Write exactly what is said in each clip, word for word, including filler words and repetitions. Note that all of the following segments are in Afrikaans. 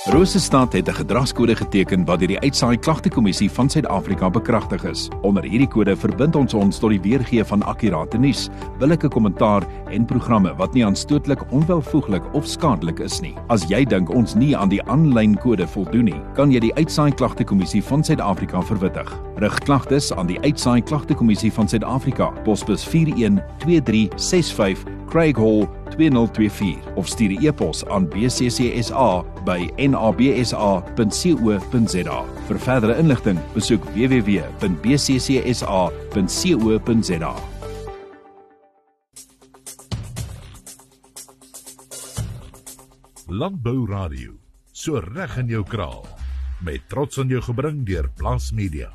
Rosestad het 'n gedragskode geteken wat deur die Uitsaai Klagtekommissie van Suid-Afrika bekragtig is. Onder hierdie kode verbind ons ons tot die weergee van akkurate nuus, billike kommentaar en programme wat nie aanstootlik, onwelvoeglik of skadelik is nie. As jy dink ons nie aan die aanlyn kode voldoen nie, kan jy die Uitsaai Klagtekommissie van Suid-Afrika verwittig. Rig klagtes aan die Uitsaai Klagtekommissie van Suid-Afrika, posbus vier een twee drie ses vyf, Craig Hall twee nul twee vier of stuur 'n e-pos aan b c c s a by n a b s a punt co punt z a. Vir verdere inligting, besoek w w w punt b c c s a punt co punt z a. Landbou Radio, so reg in jou kraal, met trots aan jou gebring deur Plaas Media.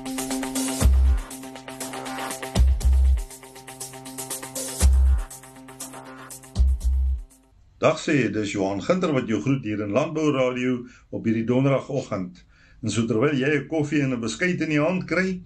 Dag sê, dis Johan Ginter wat jou groet hier in Landbou Radio op hierdie donderdagoggend. En so terwyl jy 'n koffie en 'n beskuit in die hand kry,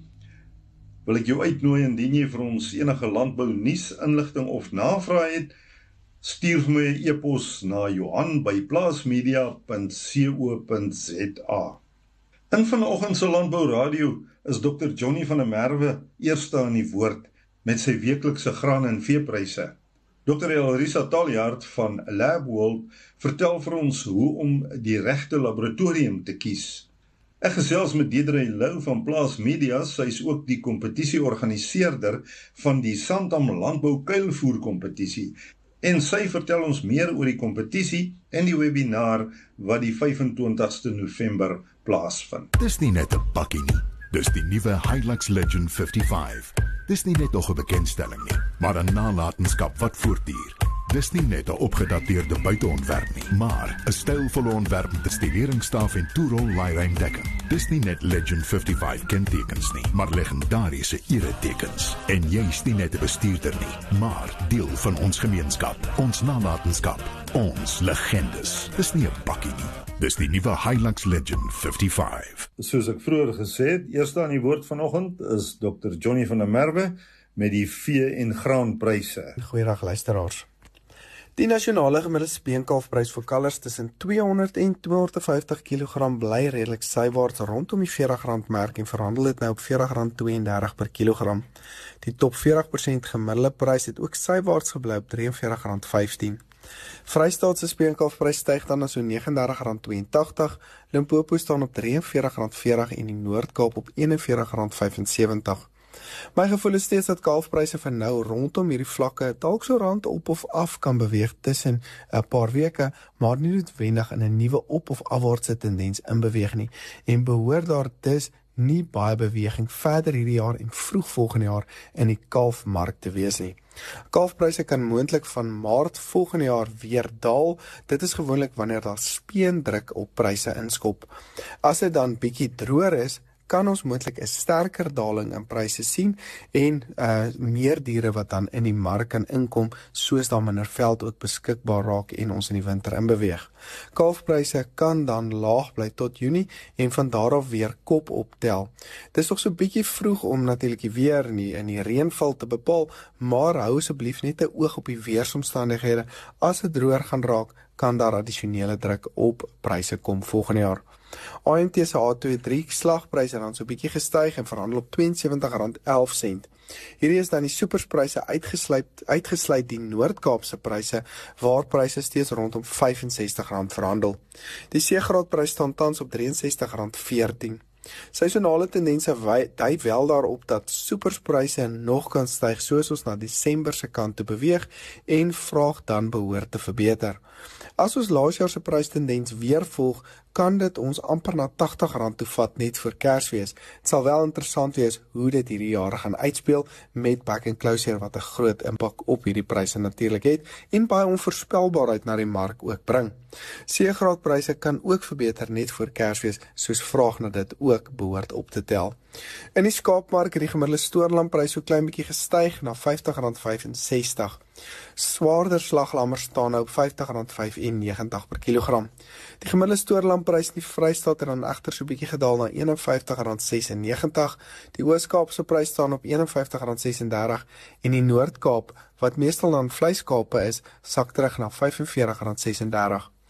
wil ek jou uitnooi indien jy vir ons enige landbou nuus, inligting of navraag het, stuur vir my 'n e-pos na Johan by plaasmedia punt co punt z a. In vanoggend se Landbou Radio is dokter Johnny van der Merwe eerste aan die woord met sy weeklikse graan en veepryse. dokter Elrisa Taljaard van LabWorld vertel vir ons hoe om die regte laboratorium te kies. Ek gesels met Deidre Lou van Plaas Media, sy is ook die kompetisieorganiseerder van die Sandam Landbou Kuilvoer kompetisie. En sy vertel ons meer oor die kompetisie en die webinar wat die vyf en twintigste November plaasvind. Dis nie net 'n bakkie nie, dis die nuwe Hilux Legend vyfenvyftig. Dis nie net nog 'n bekendstelling nie, maar 'n nalatenskap wat voortduur. Dis nie net 'n opgedateerde buiteontwerp nie, maar 'n stylvolle ontwerp met 'n stileringsstaaf en toerol laairymdekking. Dis nie net Legend vyfenvyftig kentekens nie, maar legendariese eretekens. En jy's nie net 'n bestuurder nie, maar deel van ons gemeenskap, ons nalatenskap, ons legendes. Dis nie 'n bakkie nie. Dis die nuwe Hilux Legend vyfenvyftig. Soos ek vroeër gesê het, eerste aan die woord vanoggend is dokter Johnny van der Merwe met die vee- en graanpryse. Goeiedag luisteraars. Die nasionale gemiddelde speenkalfprys vir kalvers tussen tweehonderd en tweehonderd vyftig kilogram bly redelik sywaarts rondom die veertig rand merk en verhandel dit nou op veertig rand tweeëndertig per kilogram. Die top veertig persent gemiddelde prys het ook sywaarts gebly op drieënveertig rand vyftien. Vrystaat se speenkalfprys styg dan na so vyf nege rand tweeëntagtig, Limpopo staan op drieënveertig rand veertig en die Noord-Kaap op eenenveertig rand vyfensewentig. My gevoel is steeds dat kalfpryse vir nou rondom hierdie vlakke dalk so rand op of af kan beweeg tussen 'n paar weke, maar nie noodwendig in 'n nuwe op- of afwaartse tendens inbeweeg nie en behoort daar dus nie baie beweging verder hierdie jaar en vroeg volgende jaar in die kalfmark te wees nie. Kalfpryse kan moontlik van Maart volgende jaar weer daal. Dit is gewoonlik wanneer daar speendruk op pryse inskop. As dit dan bietjie droër is, kan ons moontlik 'n sterker daling in pryse sien en uh, meer diere wat dan in die mark kan inkom, soos daar minder veld ook beskikbaar raak en ons in die winter inbeweeg. Kalfpryse kan dan laag bly tot Junie en van daar af weer kop optel. Dis nog so 'n bietjie vroeg om natuurlik die weer en die, en die reënval te bepaal, maar hou asseblief net 'n oog op die weeromstandighede. As dit droër gaan raak, kan daar addisionele druk op pryse kom volgende jaar. A M T se A twee drie slagpryse dan so 'n bietjie gestyg en verhandel op tweeënsewentig rand elf sent. Hierdie is dan die superspryse uitgesluit uitgesluit die Noord-Kaapse pryse waar pryse steeds rondom vyfensestig rand verhandel. Die C-graadprys staan tans op drieënsestig rand veertien. Seisonale tendense dui wel daarop dat superspryse nog kan styg soos ons na Desember se kant toe beweeg en vraag dan behoort te verbeter. As ons laas jaar se prystendens weer volg, kan dit ons amper na tagtig rand toe vat net vir Kersfees. Dit sal wel interessant wees hoe dit hierdie jaar gaan uitspeel met back and closure wat 'n groot impak op hierdie pryse natuurlik het en baie onvoorspelbaarheid na die mark ook bring. C-graadpryse kan ook verbeter net voor Kersfees, soos vraag na dit ook behoort op te tel. In die skaapmark het die gemiddelde stoorlamprys so klein bietjie gestyg na vyftig rand vyfensestig. Swaarder slaglammers staan nou op vyftig rand vyfennegentig per kilogram. Die gemiddelde stoorlamprys in die Vrystaat het dan egter so bietjie gedaal na eenenvyftig rand sesennegentig. Die Oos-Kaapse prys staan op eenenvyftig rand sesendertig en die Noord-Kaap, wat meestal dan vleiskape is, sak terug na vyfenveertig rand sesendertig.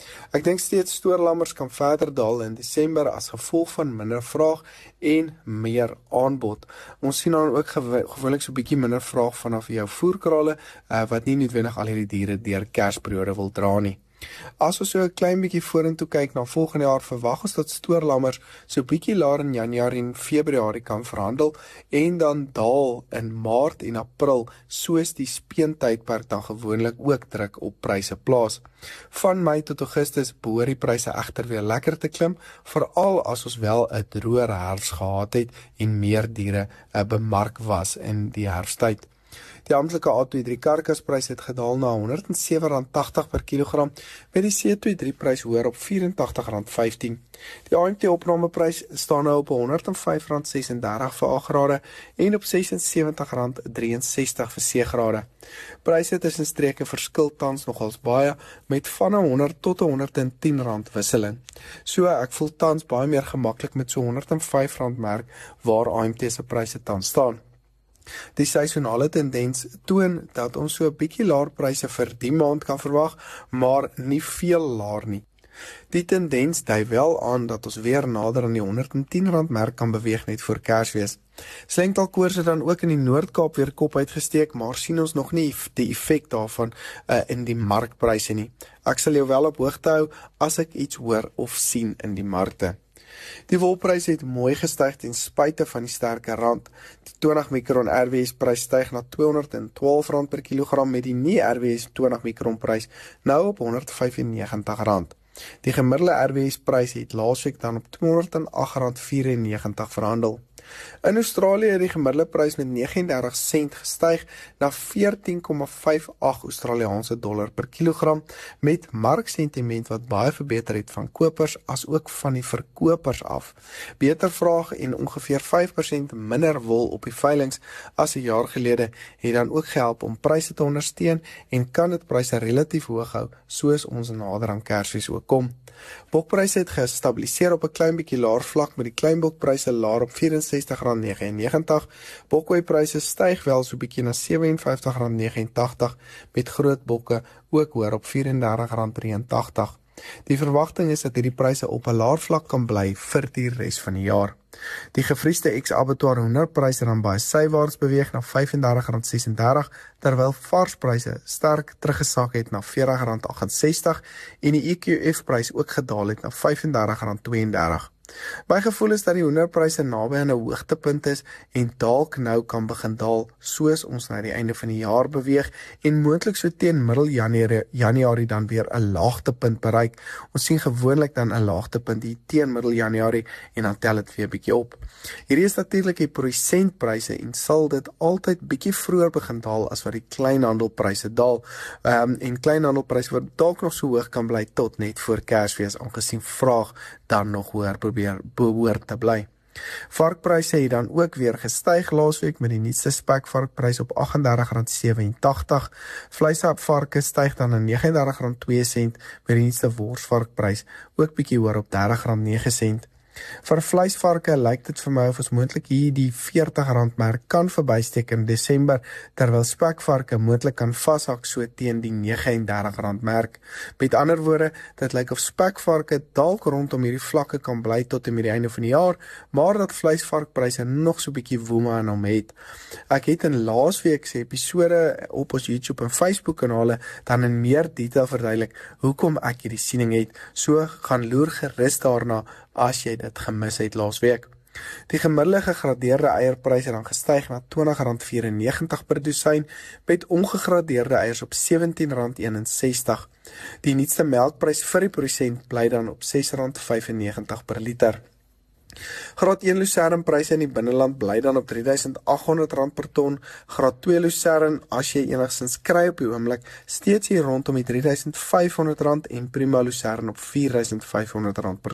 Ek dink steeds stoorlammers kan verder daal in Desember as gevolg van minder vraag en meer aanbod. Ons sien dan ook gewo gewoonlik so 'n bietjie minder vraag vanaf jou voerkrale uh, wat nie noodwendig al hierdie diere deur Kersperiode wil dra nie. As ons so 'n klein bietjie vorentoe kyk na volgende jaar, verwag ons dat stoorlammers so bietjie laer in Januarie en Februarie kan verhandel en dan daal in Maart en April soos die speentydperk dan gewoonlik ook druk op pryse plaas. Van Mei tot Augustus behoort die pryse egter weer lekker te klim, veral as ons wel 'n droër herfs gehad het en meer diere uh, bemark was in die herfsttyd. Die amptelike A twee drie karkasprys het gedaal na honderd en sewe rand tagtig per kilogram, met die C twee drie prys hoër op vyf en tagtig rand vyftien. Die A M T opnameprys staan nou op honderd en vyf rand ses en dertig vir A grade en op ses en sewentig rand ses en sestig vir C grade. Pryse tussen streke verskil tans nogals baie, met van honderd tot honderd en tien rand wisseling. So ek voel tans baie meer gemaklik met so honderd en vyf rand merk waar A M T se pryse tans staan. Die seisonale tendens toon dat ons so 'n bietjie laer pryse vir die maand kan verwag, maar nie veel laer nie. Die tendens dui wel aan dat ons weer nader aan die honderd en tien rand merk kan beweeg net voor Kersfees. Slengtaalkoers het dan ook in die Noord-Kaap weer kop uitgesteek, maar sien ons nog nie die effek daarvan uh, in die markpryse nie. Ek sal jou wel op hoogte hou as ek iets hoor of sien in die markte. Die wolprys het mooi gestyg ten spyte van die sterke rand. Die twintig mikron R W S prys styg na tweehonderd en twaalf rand per kilogram met die nie R W S twintig mikron prys nou op honderd vyf en negentig rand. Die gemiddelde R W S prys het laasweek dan op tweehonderd en agt rand vyf en negentig verhandel. In Australië het die gemiddelde prys met negentig en dertig sent gestyg na veertien komma vyf agt Australiaanse dollar per kilogram, met marksentiment wat baie verbeter het van kopers as ook van die verkopers af. Beter vraag en ongeveer vyf persent minder wol op die veilings as 'n jaar gelede het dan ook gehelp om pryse te ondersteun en kan dit pryse relatief hoog hou soos ons nader aan Kersfees ook kom. Bokpryse het gestabiliseer op 'n klein bietjie laer vlak met die kleinbokpryse laer op vyf en sestig rand negenennegentig. Bokweiepryse styg wel so bietjie na vyf en vyftig rand negenentagtig met groot bokke ook hoër op vyf en dertig rand drieëntagtig. Die verwagting is dat hierdie pryse op 'n laer vlak kan bly vir die res van die jaar. Die gevriesde ex-abattoir hoenderpryse dan baie sywaarts beweeg na vyf en dertig rand sesendertig, terwyl varspryse sterk teruggesak het na veertig rand agt en sestig en die E Q F-prys ook gedaal het na vyf en dertig rand twee en dertig. My gevoel is dat die hoenderpryse naby aan 'n hoogtepunt is en dalk nou kan begin daal soos ons na die einde van die jaar beweeg en moontlik so teen middel Januarie, Januarie dan weer 'n laagtepunt bereik. Ons sien gewoonlik dan 'n laagtepunt hier teen middel Januarie en dan tel dit weer bietjie op. Hierdie is natuurlik die produsentpryse en sal dit altyd bietjie vroeër begin daal as wat die kleinhandelpryse daal. Um, en kleinhandelpryse wat dalk nog so hoog kan bly tot net voor Kersfees, aangesien vraag dan nog hoër probeer behoort te bly. Varkpryse het dan ook weer gestyg laasweek met die nuutste spekvarkprys op agt en dertig rand sewenentagtig. Vleisapvarke styg dan na nege en dertig rand twee sent met die nuutste worsvarkprys ook bietjie hoër op dertig rand nege sent. Vir vleisvarke lyk dit vir my of ons moontlik hier die veertig rand merk kan verbysteek in Desember, terwyl spekvarke moontlik kan vashak so teen die nege en dertig rand merk. Met ander woorde, dit lyk of spekvarke dalk rondom hierdie vlakke kan bly tot en met die einde van die jaar, maar dat vleisvarkpryse nog so bietjie woema aan hom het. Ek het in laasweek se episode op ons YouTube en Facebook kanale dan in meer detail verduidelik hoekom ek hierdie siening het, so gaan loer gerus daarna as jy dit gemis het laasweek. Die gemiddelde gegradeerde eierpryse het dan gestyg na twintig rand vyfennegentig per dosyn, met ongegradeerde eiers op sewentien rand eenensestig. Die nuutste melkprys vir die produsent bly dan op ses rand vyfennegentig per liter. Graad een lucernpryse in die binneland bly dan op drie duisend agt honderd rand per ton. Graad twee lucern, as jy enigstens kry op die oomblik, steeds hier rondom die drie duisend vyf honderd rand en prima lucern op vier duisend vyf honderd rand per ton.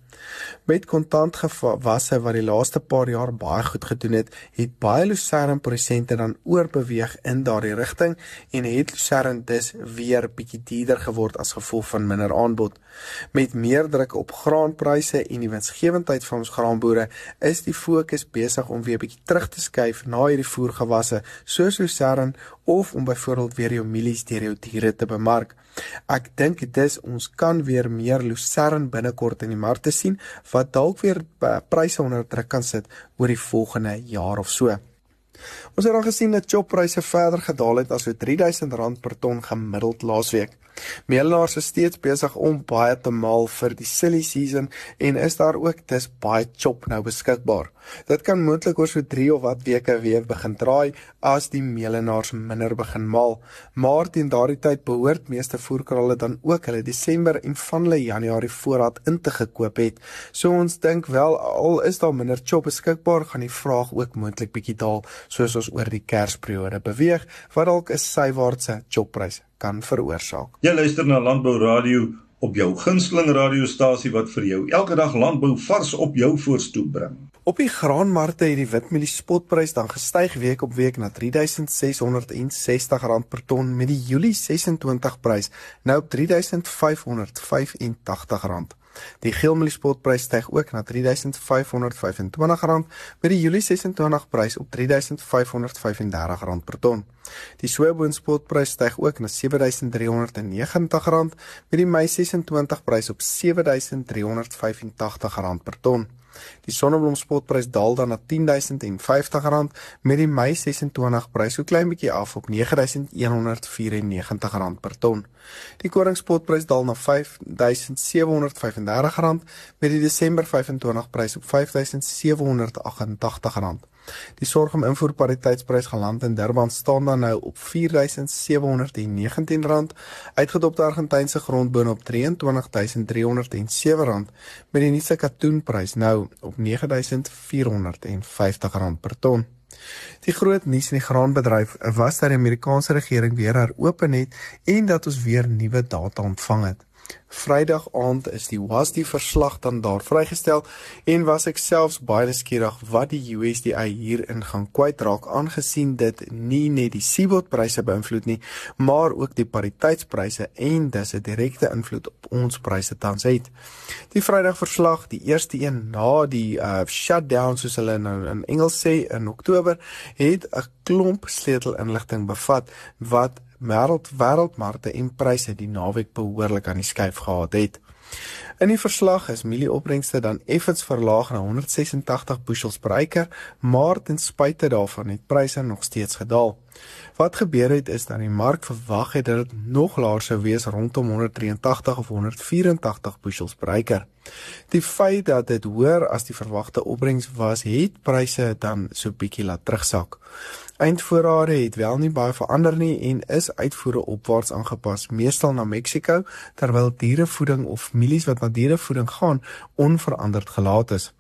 Met kontantgewasse wat die laaste paar jaar baie goed gedoen het, het baie lucerne produsente dan oorbeweeg in daardie rigting en het lucerne dus weer bietjie duurder geword as gevolg van minder aanbod. Met meer druk op graanpryse en die winsgewendheid van ons graanboere is die fokus besig om weer bietjie terug te skuif na hierdie voergewasse soos lucerne of om byvoorbeeld weer jou mielies deur jou diere te bemark. Ek dink dis ons kan weer meer lucerne binnekort in die markte sien wat dalk weer pryse onder druk kan sit oor die volgende jaar of so. Ons het dan gesien dat choppryse verder gedaal het as so drie duisend rand per ton gemiddeld laasweek. Meelenaars is steeds besig om baie te maal vir die silly season en is daar ook dis baie chop nou beskikbaar. Dit kan moontlik oor so drie of wat weke weer begin draai as die meelenaars minder begin maal. Maar teen daardie tyd behoort meeste voerkrale dan ook hulle Desember en van hulle Januarie voorraad in te gekoop het. So ons dink wel al is daar minder chop beskikbaar, gaan die vraag ook moontlik bietjie daal soos ons oor die Kersperiode beweeg, wat dalk 'n sywaartse choppryse kan veroorsaak. Jy luister na Landbou Radio op jou gunsteling radiostasie wat vir jou elke dag landbou vars op jou voorstoep bring. Op die graanmarkte het die witmielie spotprys dan gestyg week op week na drie duisend ses honderd sestig rand per ton met die Julie ses en twintig prys nou op drie duisend vyf honderd vyf en tagtig rand. Die geelmielie spotprys styg ook na drie duisend vyf honderd vyf en twintig rand met die Julie ses en twintig prys op drie duisend vyf honderd vyf en dertig rand per ton. Die sojaboon spotprys styg ook na sewe duisend drie honderd negentig rand met die Mei ses en twintig prys op sewe duisend drie honderd vyf en tagtig rand per ton. Die sonneblom spotprys daal dan na tien duisend vyftig rand met die Mei ses en twintig prys so klein bietjie af op nege duisend een honderd vyf rand per ton. Die koring spotprys daal na vyf duisend sewe honderd vyf en dertig rand met die Desember vyf en twintig prys op vyf duisend sewe honderd agt en tagtig rand. Die sorghum invoerpariteitsprys geland in Durban staan dan nou op vier duisend sewe honderd negentien rand, uitgedopte Argentynse grondbone op drie en twintig duisend drie honderd sewe rand, met die nuutste katoenprys nou op nege duisend vier honderd vyftig rand per ton. Die groot nuus in die graanbedryf was dat die Amerikaanse regering weer heropen het en dat ons weer nuwe data ontvang het. Vrydag aand is die W A S D verslag dan daar vrygestel en was ek selfs baie nuuskierig wat die U S D A hierin gaan kwytraak aangesien dit nie net die C B O T pryse beïnvloed nie, maar ook die pariteitspryse en dis 'n direkte invloed op ons pryse tans het. Die Vrydag verslag, die eerste een na die uh, shutdown soos hulle nou in Engels sê in Oktober, het 'n klomp sleutelinligting bevat wat wêreld wêreldmarkte en pryse die naweek behoorlik aan die skuif gehad het. In die verslag is mielieopbrengste dan effens verlaag na honderd ses en tagtig bushels per acre, maar ten spyte daarvan het pryse nog steeds gedaal. Wat gebeur het is dat die mark verwag het dat dit nog laer sou wees rondom honderd drie en tagtig of honderd vier en tagtig bushels per acre. Die feit dat dit hoër as die verwagte opbrengs was, het pryse dan so bietjie laat terugsak. Eindvoorrade het wel nie baie verander nie en is uitvoere opwaarts aangepas, meestal na Mexico, terwyl dierevoeding of mielies wat na dierevoeding gaan, onveranderd gelaat is.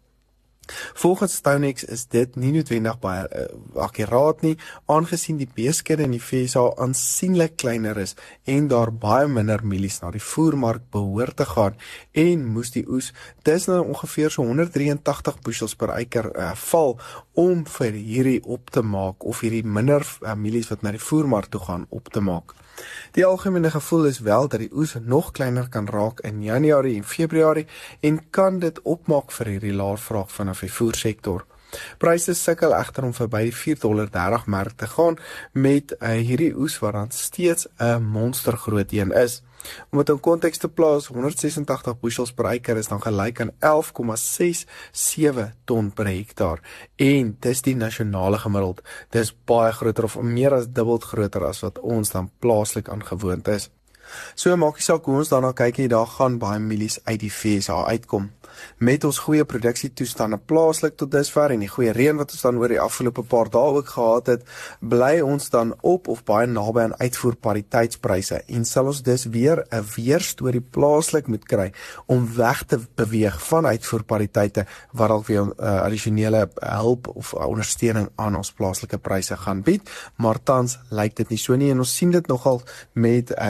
Volgens Stonex is dit nie noodwendig baie uh, akkuraat nie, aangesien die beeskudde in die V S A aansienlik kleiner is en daar baie minder mielies na die voermark behoort te gaan en moes die oes dis nou ongeveer so honderd drie en tagtig bushels per acre uh, val om vir hierdie op te maak of hierdie minder uh, mielies wat na die voermark toe gaan op te maak. Die algemene gevoel is wel dat die oes nog kleiner kan raak in Januarie en Februarie en kan dit opmaak vir hierdie laer vraag vanaf die voersektor. Pryse sukkel egter om verby die vier dollar dertig merk te gaan met uh, hierdie oes wat dan steeds 'n monstergroot een is. Om dit in konteks te plaas, honderd ses en tagtig bushels per acre is dan gelyk aan elf komma ses sewe ton per hektaar en dis die nasionale gemiddeld. Dis baie groter of meer as dubbel groter as wat ons dan plaaslik aan gewoond is. So maak nie saak hoe ons daarna kyk nie, daar gaan baie mielies uit die V S A uitkom. Met ons goeie produksietoestande plaaslik tot dusver en die goeie reën wat ons dan oor die afgelope paar dae ook gehad het, bly ons dan op of baie naby aan uitvoerpariteitspryse en sal ons dus weer 'n weerstorie plaaslik moet kry om weg te beweeg van uitvoerpariteite wat dalk weer uh, addisionele hulp of ondersteuning aan ons plaaslike pryse gaan bied, maar tans lyk dit nie so nie en ons sien dit nogal met uh, die Julie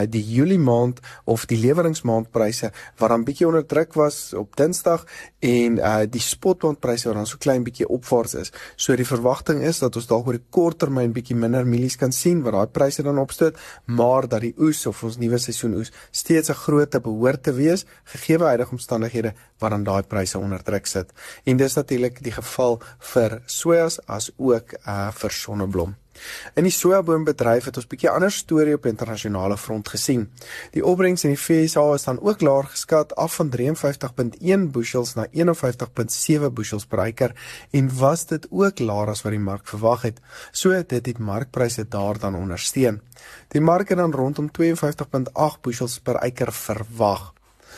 Julie maand of die leweringsmaandpryse wat dan bietjie onder druk was op Dinsdag en uh, die spotmaandpryse wat dan so klein bietjie opwaarts is. So die verwagting is dat ons dalk oor die korttermyn bietjie minder mielies kan sien wat daai pryse dan opstoot, maar dat die oes of ons nuwe seisoen oes steeds 'n grootte behoort te wees, gegee huidige omstandighede wat dan daai pryse onder druk sit. En dis natuurlik die geval vir sojas as ook uh, vir sonneblom. In die sojaboombedryf het ons bietjie ander storie op die internasionale front gesien. Die opbrengs in die V S A is dan ook laer geskat af van drie en vyftig komma een bushels na een en vyftig komma sewe bushels per acre en was dit ook laer as wat die mark verwag het. So het dit die markpryse daar dan ondersteun. Die mark het dan rondom twee en vyftig komma agt bushels per acre verwag.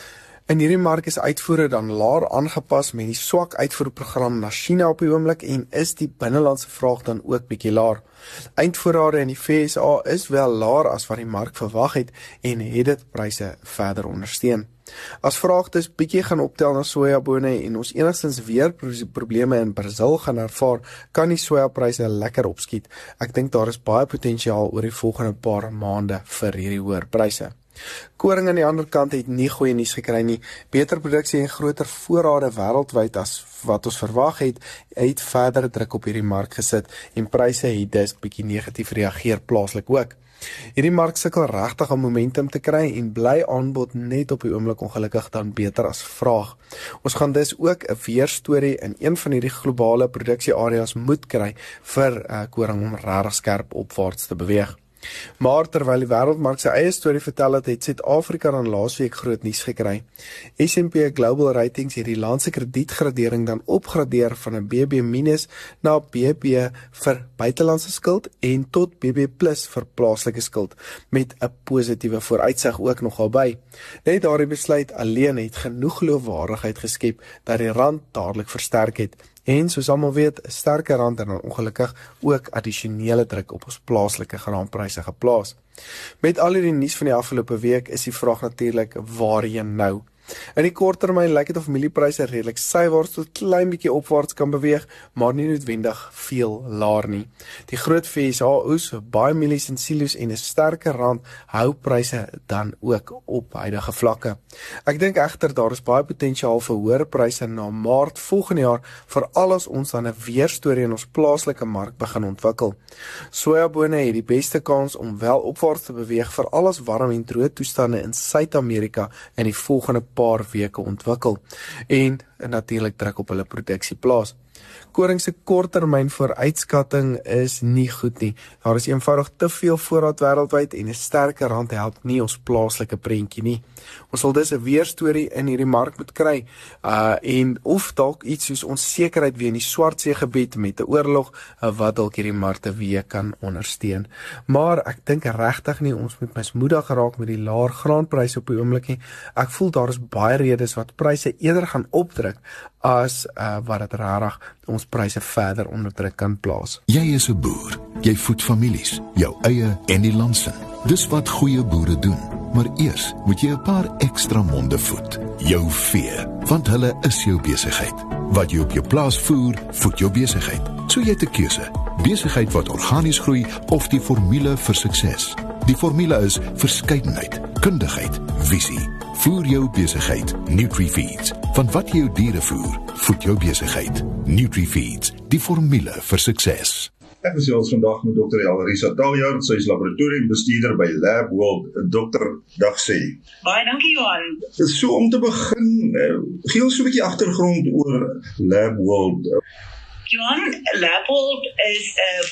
In hierdie mark is uitvoere dan laer aangepas met die swak uitvoerprogram na China op die oomblik en is die binnelandse vraag dan ook bietjie laer. Eindvoorrade in die V S A is wel laer as wat die mark verwag het en het dit pryse verder ondersteun. As vraag dus bietjie gaan optel na sojabone en ons enigstens weer probleme in Brazil gaan ervaar, kan die sojapryse lekker opskiet. Ek dink daar is baie potensiaal oor die volgende paar maande vir hierdie hoër pryse. Koring aan die ander kant het nie goeie nuus gekry nie. Beter produksie en groter voorrade wêreldwyd as wat ons verwag het, het verder druk op hierdie mark gesit en pryse het dus bietjie negatief reageer plaaslik ook. Hierdie mark sukkel regtig om momentum te kry en bly aanbod net op die oomblik ongelukkig dan beter as vraag. Ons gaan dus ook 'n weerstorie in een van hierdie globale produksieareas moet kry vir uh, koring om regtig skerp opwaarts te beweeg. Maar terwyl die wêreldmark sy eie storie vertel het, het Suid-Afrika dan laasweek groot nuus gekry. S en P Global Ratings het die land se kredietgradering dan opgradeer van 'n B B minus na B B vir buitelandse skuld en tot B B plus vir plaaslike skuld, met 'n positiewe vooruitsig ook nogal by. Net daardie besluit alleen het genoeg geloofwaardigheid geskep dat die rand dadelik versterk het. En soos almal weet, 'n sterker rand en dan ongelukkig ook addisionele druk op ons plaaslike graanpryse geplaas. Met al hierdie nuus van die afgelope week is die vraag natuurlik waarheen nou. In die korttermyn lyk dit of mieliepryse redelik sywaarts tot klein bietjie opwaarts kan beweeg, maar nie noodwendig veel laer nie. Die groot V S A oes, baie mielies en silo's en 'n sterker rand hou pryse dan ook op huidige vlakke. Ek dink egter daar is baie potensiaal vir hoër pryse na Maart volgende jaar, veral as ons dan 'n weerstorie in ons plaaslike mark begin ontwikkel. Sojabone het die beste kans om wel opwaarts te beweeg, veral as warm en droë toestande in Suid-Amerika in die volgende paar weke ontwikkel en natuurlik druk op hulle produksie plaas. Koring se korttermyn vooruitskatting is nie goed nie. Daar is eenvoudig te veel voorraad wêreldwyd en 'n sterker rand help nie ons plaaslike prentjie nie. Ons sal dus 'n weerstorie in hierdie mark moet kry uh, en of dalk iets soos onsekerheid weer in die Swartsee gebied met 'n oorlog uh, wat dalk hierdie markte weer kan ondersteun. Maar ek dink regtig nie ons moet mismoedig geraak met die laer graanpryse op die oomblik nie. Ek voel daar is baie redes wat pryse eerder gaan opdruk as uh, wat dit regtig ons pryse verder onder druk kan plaas. Jy is 'n boer. Jy voed families, jou eie en die land se. Dis wat goeie boere doen. Maar eers moet jy 'n paar ekstra monde voed. Jou vee, want hulle is jou besigheid. Wat jy op jou plaas voer, voed jou besigheid. So jy het 'n keuse. Besigheid wat organies groei of die formule vir sukses. Die formule is verskeidenheid, kundigheid, visie. Voer jou besigheid, NutriFeeds. Van wat jy jou diere voer, voed jou besigheid. NutriFeeds, die formule vir sukses. Ek gesels vandag met dokter Elrisa Taljaard, sy is laboratoriumbestuurder by Lab World. Dokter, dag sê. Baie dankie Johan. So om te begin, gee ons so 'n bietjie agtergrond oor Lab World. Johan, Lab World is 'n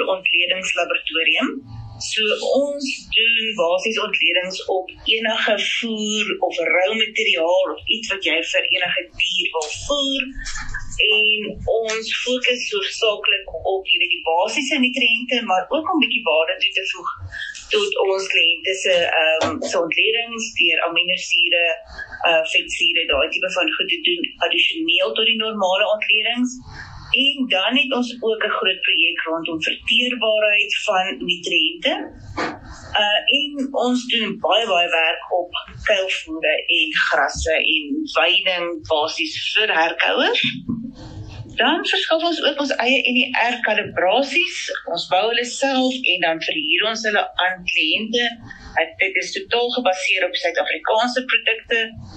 voerontledingslaboratorium. So ons doen basies ontledings op enige voer of rou materiaal of iets wat jy vir enige dier wil voer. En ons fokus hoofsaaklik op jy weet die basiese nutriënte, maar ook om 'n bietjie waarde toe te voeg tot ons kliënte se ehm um, se ontledings deur aminosure, uh vetsure, daai tipe van goed te doen addisioneel tot die normale ontledings. En dan het ons ook 'n groot projek rondom verteerbaarheid van nutriënte. Uh en ons doen baie baie werk op kuilvoere en grasse en weiding basies vir herkouers. Dan verskaf ons ook ons eie N E R-kalibrasies, ons bou hulle self en dan verhuur ons hulle aan kliënte. Dit is totaal gebaseer op Suid-Afrikaanse produkte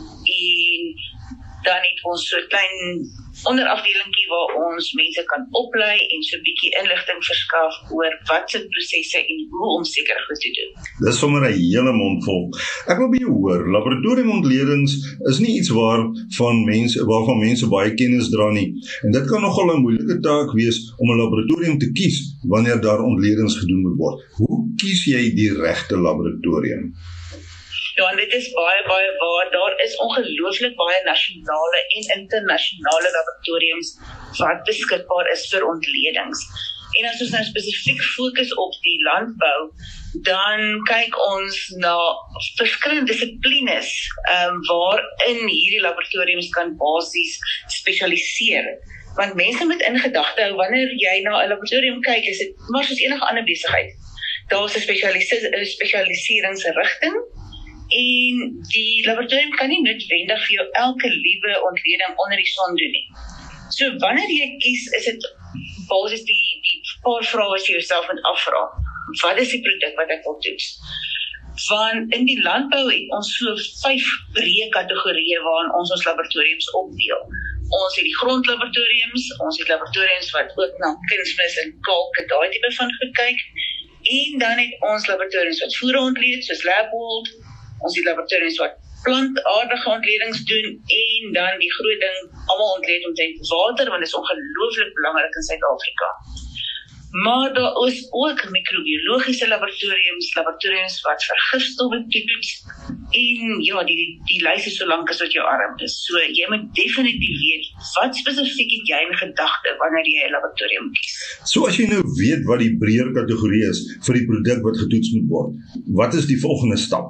en dan het ons so 'n klein onderafdelingkie waar ons mense kan oplei en so 'n bietjie inligting verskaf oor wat se prosesse en hoe om sekere goed te doen. Dis sommer 'n hele mond vol. Ek wil by jou hoor, laboratoriumontledings is nie iets waar van mense waarvan mense baie kennis dra nie. En dit kan nogal 'n moeilike taak wees om 'n laboratorium te kies wanneer daar ontledings gedoen moet word. Hoe kies jy die regte laboratorium? Ja, en dit is baie, baie waar. Daar is ongelooflik baie nasionale en internasionale laboratoriums wat beskikbaar is vir ontledings. En as ons nou spesifiek fokus op die landbou, dan kyk ons na verskillende dissiplines um, waarin hierdie laboratoriums kan basies spesialiseer. Want mense moet in gedagte hou, wanneer jy na 'n laboratorium kyk, is dit maar soos enige ander besigheid. Daar is 'n spesialise- spesialiseringsrigting, en die laboratorium kan nie noodwendig vir jou elke liewe ontleding onder die son doen nie. So wanneer jy kies, is dit basies die, die paar vrae wat jy jouself moet afvra. Wat is die produk wat ek wil toets? Want in die landbou het ons so vyf breë kategorieë waarin ons ons laboratoriums opdeel. Ons het die grondlaboratoriums, ons het laboratoriums wat ook na kunsmis en kalk en daai tipe van goed kyk. En dan het ons laboratoriums wat voere ontleed, soos LabWorld. Ons die laboratoriums wat plantaardige ontledings doen en dan die groot ding, almal ontleed omtrent water, want dit is ongelooflik belangrik in Suid-Afrika. Maar daar is ook microbiologiese laboratoriums, laboratoriums wat vir gifstowwe toets en ja, die, die, die lys is so lank as wat jou arm is. So jy moet definitief weet, wat spesifiek het jy in gedagte wanneer jy 'n laboratorium kies? So as jy nou weet wat die breër kategorie is vir die produk wat getoets moet word, wat is die volgende stap?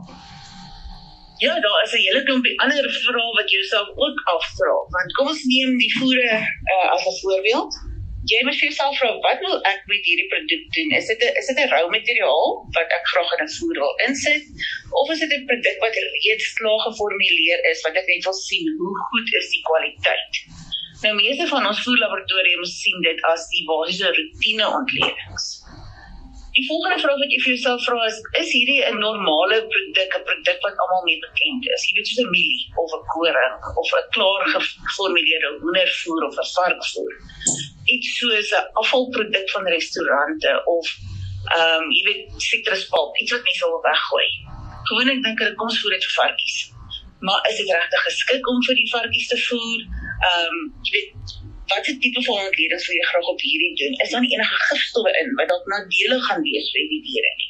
Ja, daar is 'n hele klompie ander vrae wat jy jouself ook afvra. Want kom ons neem die voere uh, as 'n voorbeeld. Jy moet vir jouself vra, wat wil ek met hierdie produk doen? Is dit 'n is dit 'n rou materiaal wat ek graag in 'n voer wil insit, of is dit 'n produk wat reeds klaar geformuleer is wat ek net wil sien hoe goed is die kwaliteit? Nou meeste van ons voerlaboratoriums sien dit as die basiese roetine ontledings. Die volgende vraag wat jy vir jouself vra is, is hierdie 'n normale produk, 'n produk wat almal mee bekend is? Jy weet, soos 'n mielie of 'n koring of 'n klaar geformuleerde hoendervoer of 'n varkvoer. Iets soos 'n afvalproduk van restaurante of ehm um, jy weet, sitruspulp, iets wat mense wil weggooi. Gewoonlik dink hulle kom ons voer dit vir varkies. Maar is dit regtig geskik om vir die varkies te voer? Ehm um, jy weet, wat se tipe van ontledings wil jy graag op hierdie doen? Is daar nie enige gifstowwe in wat dalk nadelig gaan wees vir die diere nie?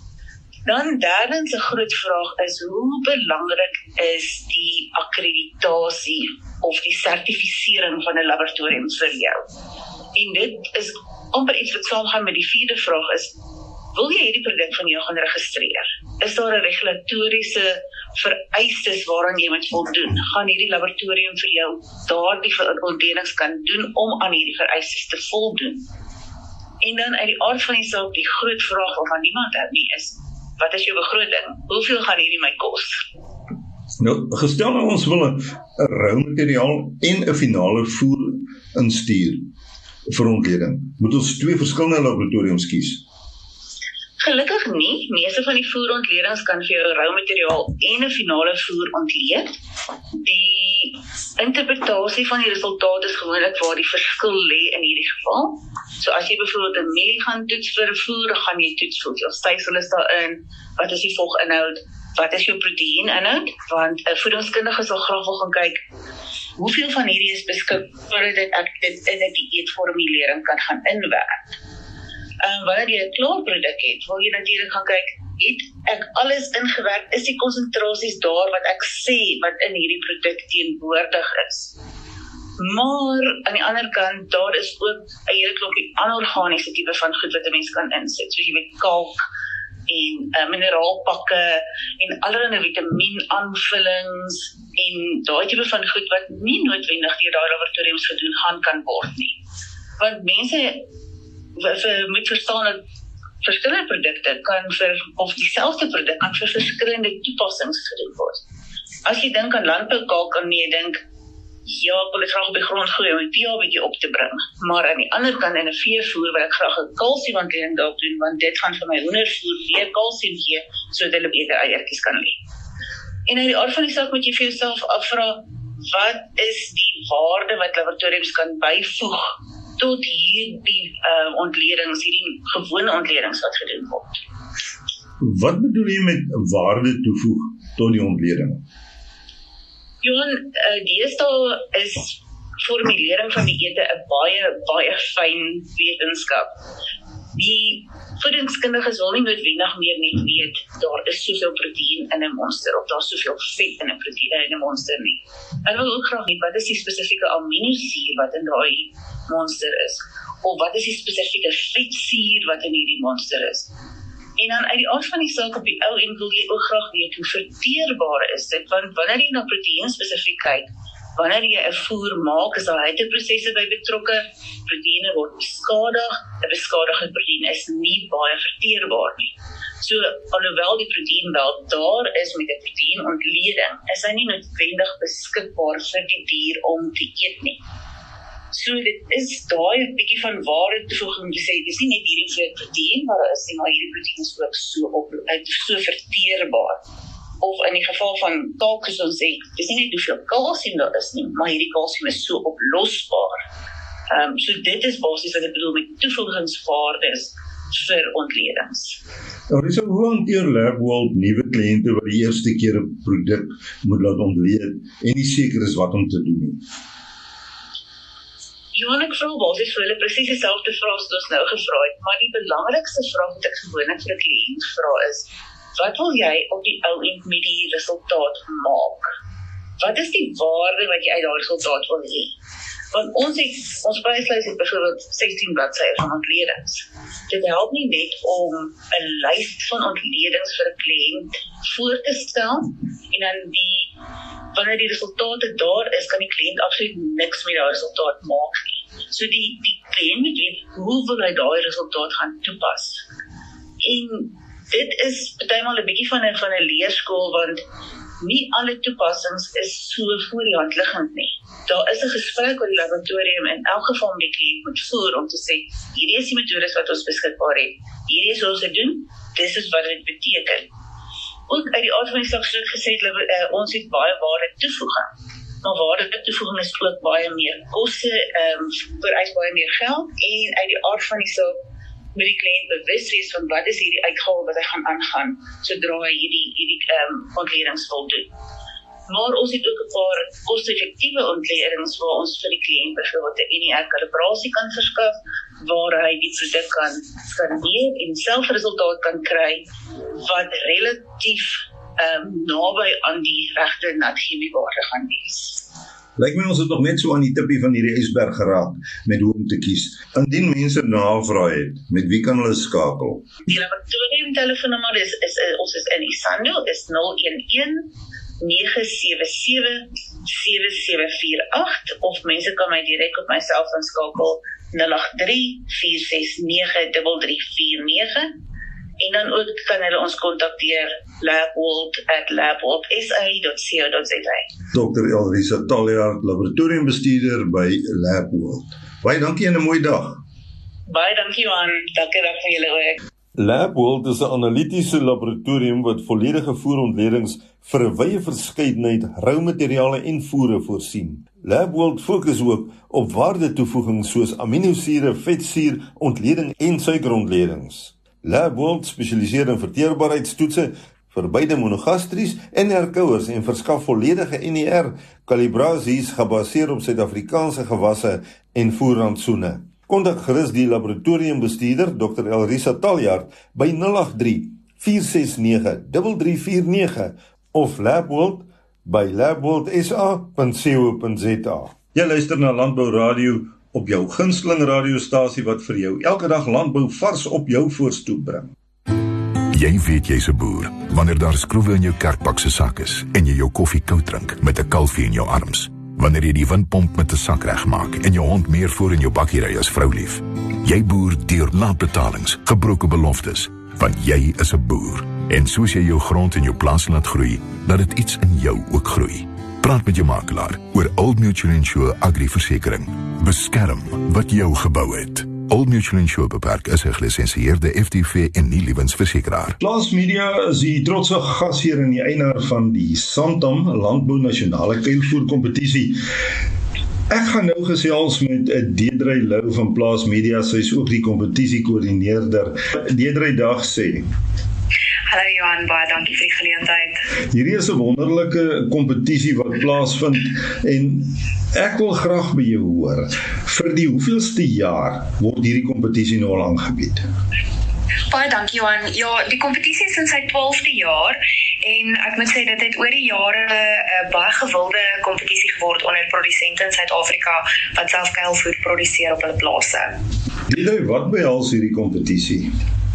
Dan derdens 'n groot vraag is, hoe belangrik is die akkreditasie of die sertifisering van 'n laboratorium vir jou? En dit is amper iets wat saamgaan met die vierde vraag is, wil jy hierdie produk van jou gaan registreer? Is daar 'n regulatoriese vereistes waaraan jy moet voldoen? Gaan hierdie laboratorium vir jou daardie ontledings kan doen om aan hierdie vereistes te voldoen? En dan uit die aard van die saak, die groot vraag waarvan niemand hou nie is, wat is jou begroting? Hoeveel gaan hierdie my kos? Nou, gestel nou ons wil 'n rou materiaal en 'n finale voer instuur vir ontleding. Moet ons twee verskillende laboratoriums kies? Gelukkig nie. Meeste van die voerontledings kan vir jou rou materiaal en 'n finale voer ontleed. Die interpretasie van die resultaat is gewoonlik waar die verskil lê in hierdie geval. So as jy byvoorbeeld 'n mielie gaan toets vir 'n voer, gaan jy toets hoeveel stysel is daarin, wat is die voginhoud, wat is jou proteïeninhoud, want 'n voedingskundige sal graag wil gaan kyk hoeveel van hierdie is beskikbaar dat ek dit in 'n dieetformulering kan gaan inwerk. En wanneer jy 'n klaar produk het, wil jy natuurlik gaan kyk, het ek alles ingewerk, is die konsentrasies daar wat ek sê wat in hierdie produk teenwoordig is. Maar aan die ander kant, daar is ook 'n hele klompie anorganiese tipe van goed wat 'n mens kan insit, soos jy weet kalk en uh, mineraalpakke en allerlei vitamienaanvullings en daai tipe van goed wat nie noodwendig deur daai laboratoriums gedoen gaan kan word nie. Want mense moet verstaan dat verskillende produkte kan vir, of dieselfde produk kan vir verskillende toepassings gedoen word. As jy dink aan landboukalk, kan jy dink, ja, ek wil dit graag op die grond gooi om die pH bietjie op te bring. Maar aan die ander kant in 'n veevoer wil ek graag 'n kalsiemontleding daarop doen, want dit gaan vir my hoendervoer weer kalsium gee, sodat hulle beter eiertjies kan lê. En uit die aard van die saak moet jy vir jouself afvra, wat is die waarde wat laboratoriums kan byvoeg tot hierdie uh, ontledings, hierdie gewone ontledings wat gedoen word. Wat bedoel jy met waarde toevoeg tot die ontleding? Johan, uh, deesdae is formulering van die ete 'n baie, baie fyn wetenskap. Die voedingskundiges wil nie noodwendig meer net weet, daar is soveel proteïen in 'n monster, of daar is soveel vet in 'n proteïen in 'n monster nie. Hulle wil ook graag weet, wat is die spesifieke aminosuur wat in daai monster is, of wat is die spesifieke vetsuur wat in hierdie monster is. En dan uit die aard van die saak op die ou en wil jy ook graag weet hoe verteerbaar is dit, want wanneer jy na proteïen spesifiek kyk, wanneer jy 'n voer maak, is daar hyteprosesse by betrokke, proteïene word beskadig, 'n beskadigde proteïen is nie baie verteerbaar nie. So, alhoewel die proteïen wel daar is met 'n proteïenontleding, is hy nie noodwendig beskikbaar vir die dier om te eet nie. So dit is daai 'n bietjie van waarde toevoeging om te sê, dis nie net hierdie vir proteïen, maar is nie, maar hierdie proteïen is ook so op, so verteerbaar. Of in die geval van kalk, soos ons sê, dis nie net hoeveel kalsium daar is nie, maar hierdie kalsium is so oplosbaar. Um, so dit is basies wat ek bedoel met toevoegingswaardes vir ontledings. Nou, dis hoe hanteer LabWorld nuwe kliënte wat die eerste keer 'n produk moet laat ontleed en nie seker is wat om te doen nie. Johan, ek vra basies vir hulle presies dieselfde vraag wat ons nou gevra het, maar die belangrikste vraag wat ek gewoonlik vir 'n kliënt vra is, wat wil jy op die ou end met die resultaat maak? Wat is die waarde wat jy uit daardie resultaat wil hê? Want ons het, ons pryslys het byvoorbeeld sestien bladsye van ontledings. Dit help nie net om 'n lys van ontledings vir 'n kliënt voor te stel en dan die wanneer die resultate daar is, kan die kliënt absoluut niks met daai resultaat maak nie. So die die kliënt moet weet hoe wil hy daai resultaat gaan toepas. En dit is partymal 'n bietjie van 'n van 'n leerskool, want nie alle toepassings is so voor die hand liggend nie. Daar is 'n gesprek oor die laboratorium in elk geval met die kliënt moet voer om te sê, hierdie is die metodes wat ons beskikbaar het. Hierdie is hoe ons dit doen. Dis is wat dit beteken. Ook uit die aard van die saak soos ek gesê het, uh, ons het baie waarde toevoeging. Maar waarde toevoeging is ook baie meer koste, um, vereis baie meer geld, en uit die aard van die saak moet die kliënt bewus wees van wat is hierdie uitgawe wat hy gaan aangaan, sodra hy hierdie, hierdie um, ontledings wil doen. Maar ons het ook 'n paar koste-effektiewe ontledings waar ons vir die kliënt byvoorbeeld 'n N E R-kalibrasie kan verskaf, waar hy die produk kan skandeer en self resultaat kan kry wat relatief um, naby aan die regte natchemiewaarde gaan wees. Lyk my ons het nog net so aan die tippie van hierdie ysberg geraak met hoe om te kies. Indien mense navraag het, met wie kan hulle skakel? Die laboratorium telefoonnommer is, is, is ons is in Isando, is nul een een nege sewe sewe sewe sewe vier agt, of mense kan my direk op my selfoon skakel nul agt drie vier ses nege drie drie vier nege. En dan ook kan hulle ons kontakteer labworld at labworld s a dot co dot z a. dokter Elrisa Taljaard, laboratoriumbestuurder by LabWorld. Baie dankie en 'n mooi dag. Baie dankie Johan, dankie dag vir julle ook. LabWorld is 'n analitiese laboratorium wat volledige voerontledings vir 'n wye verskeidenheid roumateriale en voere voorsien. LabWorld fokus ook op waardetoevoeging soos aminosure, vetsuur, ontleding en suikerontledings. LabWorld spesialiseer in verteerbaarheidstoetse vir beide monogastries en herkouers en verskaf volledige N E R-kalibrasies gebaseer op Suid-Afrikaanse gewasse en voerrantsoene. Kontak gerus die laboratoriumbestuurder dokter Elrisa Taljaard by nul agt drie vier ses nege drie drie vier nege of LabWorld by labworld s a punt co punt z a. Jy luister na Landbou Radio op jou gunsteling radiostasie wat vir jou elke dag landbou vars op jou voorstoep bring. Jy weet jy's 'n boer wanneer daar skroewe in jou kerkbak se sak is en jy jou koffie koud drink met 'n kalfie in jou arms. Wanneer jy die windpomp met 'n sak regmaak en jou hond meer voor in jou bakkie ry as vroulief. Jy boer deur laatbetalings, gebroke beloftes, want jy is 'n boer. En soos jy jou grond en jou plaas laat groei, laat dit iets in jou ook groei. Praat met jou makelaar oor Old Mutual Insure Agri-versekering. Beskerm wat jou gebou het. Old Mutual Insure Beperk is 'n gelisensieerde F D V en nie lewensversekeraar. Plaas Media is die trotse gasheer en die eienaar van die Santam Landbou Nasionale Kuilvoer Kompetisie. Ek gaan nou gesels met Deidre Lou van Plaas Media, sy is ook die kompetisiekoördineerder. Deidre, dag sê. Hallo Johan, baie dankie vir die geleentheid. Hierdie is 'n wonderlike kompetisie wat plaasvind en ek wil graag by jou hoor, vir die hoeveelste jaar word hierdie kompetisie nou al aangebied? Baie dankie Johan. Ja, die kompetisie is in sy twaalfde jaar en ek moet sê dit het oor die jare 'n baie gewilde kompetisie geword onder produsente in Suid-Afrika wat self kuilvoer produseer op hulle plase. Deidre, wat behels hierdie kompetisie?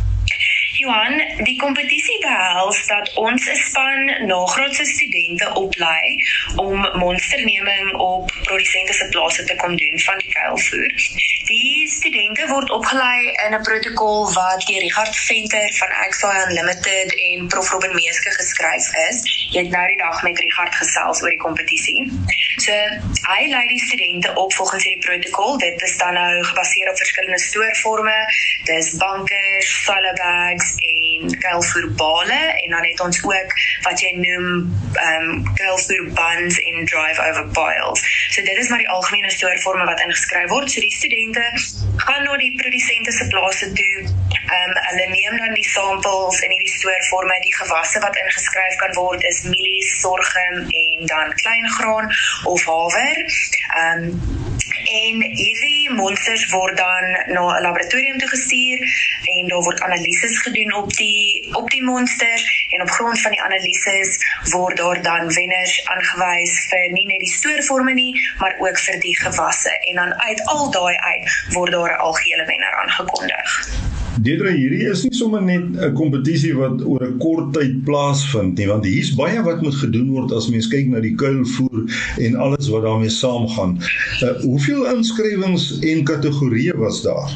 Johan, die kompetisie behels dat ons 'n span nagraadse studente oplei om monsterneming op produsente se plase te kom doen van die kuilvoer. Die studente word opgelei in 'n protokol wat deur Richard Venter van Agsoy Unlimited en Prof Robin Meeske geskryf is. Jy het nou die dag met Richard gesels oor die kompetisie. So, hy lei die studente op volgens hierdie protokol. Dit is dan nou gebaseer op verskillende stoorforme. Dis bankers, silo bags en kuilvoerbale en dan het ons ook wat jy noem um, kuilvoer buns en drive-over piles. So dit is maar die algemene stoorforme wat ingeskryf word. So die studente gaan na die produsente se plase toe. Um, hulle neem dan die samples in hierdie stoorforme. Die gewasse wat ingeskryf kan word is mielies, sorghum en dan kleingraan of haver. Um, En hierdie monsters word dan na 'n laboratorium toe gestuur en daar word analises gedoen op die op die monsters en op grond van die analises word daar dan wenners aangewys vir nie net die stoorforme nie, maar ook vir die gewasse. En dan uit al daai uit word daar 'n algehele wenner aangekondig. Deidre, hierdie is nie sommer net 'n kompetisie wat oor 'n kort tyd plaasvind nie, want hier's baie wat moet gedoen word as mens kyk na die kuilvoer en alles wat daarmee saamgaan. Uh, hoeveel inskrywings en kategorieë was daar?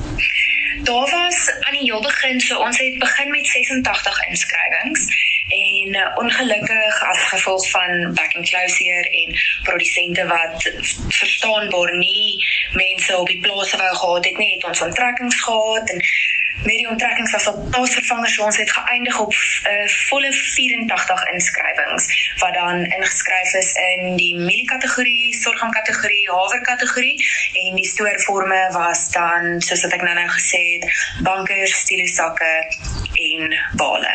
Daar was aan die heel begin, so ons het begin met sesentagtig inskrywings en uh, ongelukkig as gevolg van back and closure en produsente wat verstaanbaar nie mense op die plase wou gehad het nie, het ons onttrekkings gehad en met die onttrekkings was op plaasvervangers, so ons het geëindig op uh, volle vyerentagtig inskrywings wat dan ingeskryf is in die mieliekategorie, sorghumkategorie, haverkategorie en die stoorforme was dan, soos wat ek nou nou gesê het, bankers, stilosakke en bale.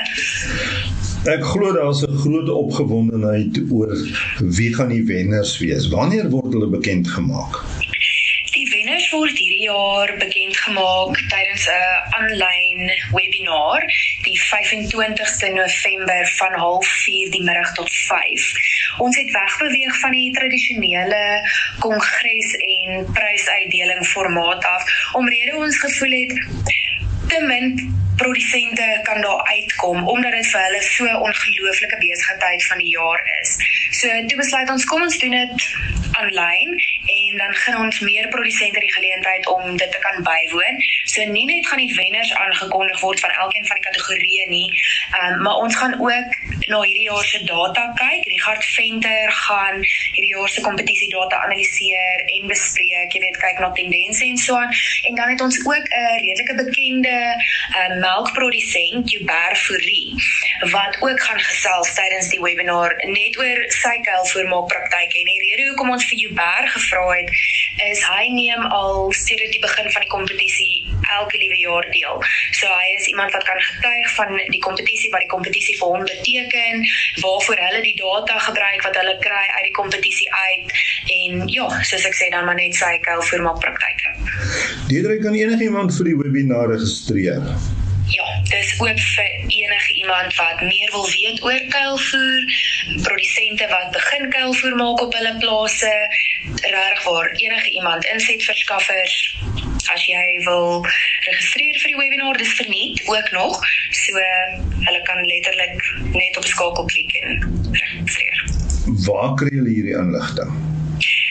Ek glo daar is 'n groot opgewondenheid oor wie gaan die wenners wees. Wanneer word hulle bekend gemaak? Die wenners word hierdie jaar bekend gemaak tydens 'n aanlyn webinar die vyf-en-twintigste November van half vier die middag tot vyf. Ons het wegbeweeg van die tradisionele kongres en prysuitdeling formaat af omrede ons gevoel het te min produsente kan daar uitkom, omdat dit vir hulle so ongelooflike besigheid van die jaar is. So, toe besluit ons, kom ons doen dit aanlyn, en dan gaan ons meer produsente die geleentheid om dit te kan bywoon. So, nie net gaan die wenners aangekondig word van elkeen van die kategorieë nie, um, maar ons gaan ook na hierdie jaar se data kyk. Richard Venter gaan hierdie jaar se kompetisie data analiseer en bespreek, jy weet, kyk na tendense en so aan. En dan het ons ook 'n redelike bekende um, melkprodusent, Hubert Fourie, wat ook gaan gesels tydens die webinar net oor sy kuilvoermaakpraktyke. En die rede hoekom ons vir Hubert gevra het, is hy neem al sedert die begin van die kompetisie elke liewe jaar deel. So hy is iemand wat kan getuig van die kompetisie, wat die kompetisie vir hom beteken, waarvoor hulle die data gebruik, wat hulle kry uit die kompetisie uit, en ja, soos ek sê, dan maar net sy kuilvoermaakpraktyke. Deidre, kan enigiemand vir die webinar registreer? Ja, dis ook vir enige iemand wat meer wil weet oor kuilvoer, produsente wat begin kuilvoer maak op hulle plase, regtig waar enige iemand, insetverskaffers, as jy wil registreer vir die webinar, dis verniet ook nog, so hulle kan letterlik net op skakel klik en registreer. Waar kry julle hierdie inligting?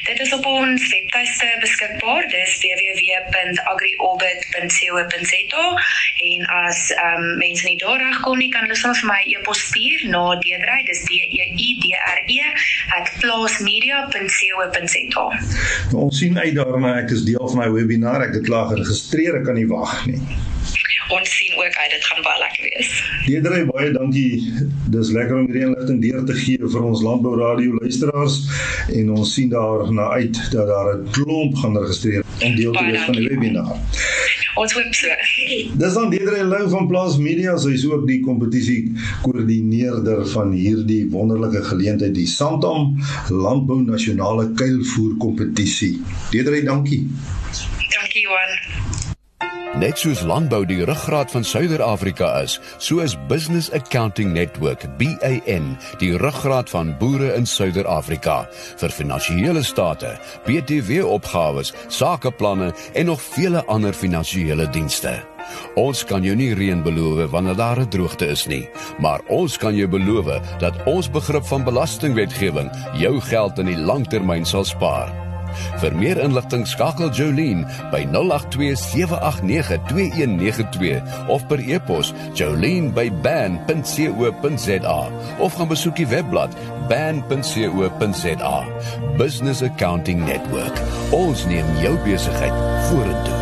Dit is op ons webtuiste beskikbaar, dis w w w punt agriorbit punt co punt z a en as um, mense nie daar regkom nie, kan hulle soms vir my e-pos stuur na Deidre, dis D E I D R E at plaasmedia punt co punt z a. Ons sien uit daarna, ek is deel van my webinar, ek het klaar geregistreer, ek kan nie wag nie. Ons sien ook uit, dit gaan baie lekker wees. Deidre, baie dankie. Dis lekker om hierdie inligting deur te gee vir ons Landbou Radio luisteraars en ons sien daarna uit dat daar 'n klomp gaan registreer om deel te wees van die webinar. Ons hoop so. Dis dan Deidre Lou van Plaas Media, sy is ook die kompetisie koördineerder van hierdie wonderlike geleentheid, die Santam Landbou Nasionale Kuilvoer Kompetisie. Deidre, dankie. Dankie Johan. Net soos landbou die ruggraat van Suider-Afrika is, so is Business Accounting Network, B A N, die ruggraat van boere in Suider-Afrika, vir finansiële state, B T W-opgawes, sakeplanne en nog vele ander finansiële dienste. Ons kan jou nie reën beloof wanneer daar 'n droogte is nie, maar ons kan jou beloof dat ons begrip van belastingwetgewing jou geld in die langtermyn sal spaar. Vir meer inligting skakel Jolene by nul agt twee sewe agt nege twee een nege twee of per e-pos jolene by ban punt co punt z a of gaan besoek die webblad ban punt co punt z a. Business Accounting Network. Ons neem jou besigheid vorentoe.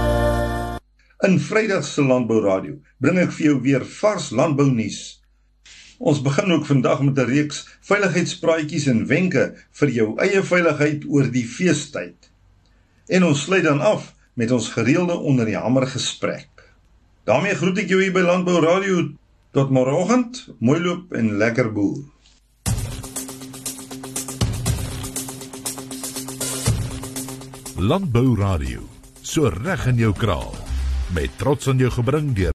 In Vrydag se Landbou Radio bring ek vir jou weer vars landbounuus. Ons begin ook vandag met 'n reeks veiligheidspraatjies en wenke vir jou eie veiligheid oor die feestyd. En ons sluit dan af met ons gereelde onder die hamer gesprek. Daarmee groet ek jou hier by Landbou Radio. Tot môreoggend, mooi loop en lekker boer. Landbou Radio, so reg in jou kraal, met trots aan jou gebring deur